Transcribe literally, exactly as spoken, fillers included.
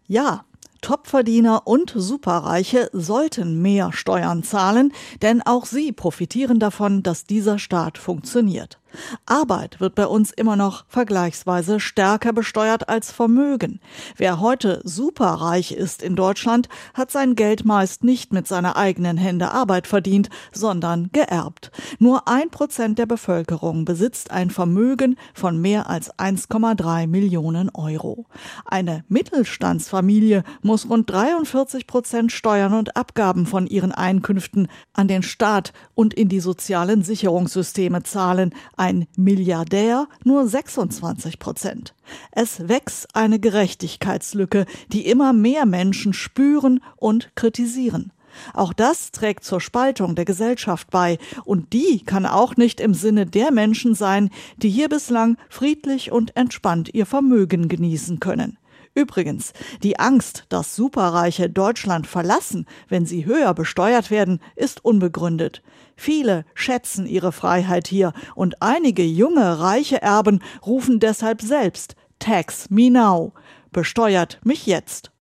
Ja, Topverdiener und Superreiche sollten mehr Steuern zahlen, denn auch sie profitieren davon, dass dieser Staat funktioniert. Arbeit wird bei uns immer noch vergleichsweise stärker besteuert als Vermögen. Wer heute superreich ist in Deutschland, hat sein Geld meist nicht mit seiner eigenen Hände Arbeit verdient, sondern geerbt. Nur ein Prozent der Bevölkerung besitzt ein Vermögen von mehr als eins Komma drei Millionen Euro. Eine Mittelstandsfamilie muss rund dreiundvierzig Prozent Steuern und Abgaben von ihren Einkünften an den Staat und in die sozialen Sicherungssysteme zahlen, ein Milliardär nur sechsundzwanzig Prozent. Es wächst eine Gerechtigkeitslücke, die immer mehr Menschen spüren und kritisieren. Auch das trägt zur Spaltung der Gesellschaft bei, und die kann auch nicht im Sinne der Menschen sein, die hier bislang friedlich und entspannt ihr Vermögen genießen können. Übrigens, die Angst, dass Superreiche Deutschland verlassen, wenn sie höher besteuert werden, ist unbegründet. Viele schätzen ihre Freiheit hier und einige junge, reiche Erben rufen deshalb selbst: Tax me now, besteuert mich jetzt.